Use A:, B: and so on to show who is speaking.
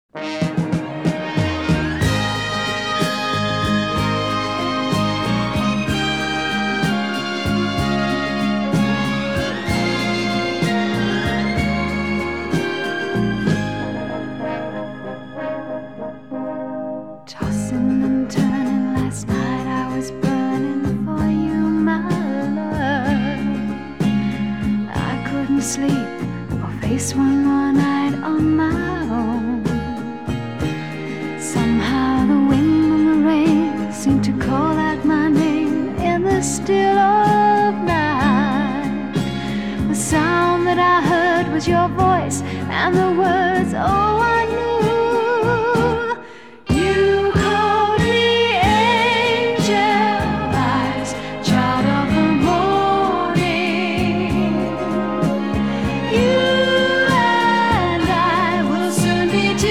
A: Tossing and turning, last night I was burning for you, my love. I couldn't sleep or face one more night on my own. Somehow the wind and the rain seemed to call out my name in the still of night. The sound that I heard was your voice, and the words